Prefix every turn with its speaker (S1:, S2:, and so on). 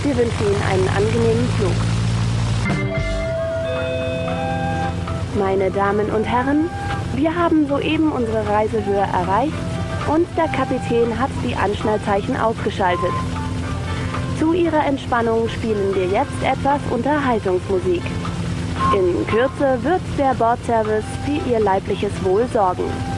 S1: Wir wünschen Ihnen einen angenehmen Flug. Meine Damen und Herren, wir haben soeben unsere Reisehöhe erreicht und der Kapitän hat die Anschnallzeichen ausgeschaltet. Zu Ihrer Entspannung spielen wir jetzt etwas Unterhaltungsmusik. In Kürze wird der Bordservice für Ihr leibliches Wohl sorgen.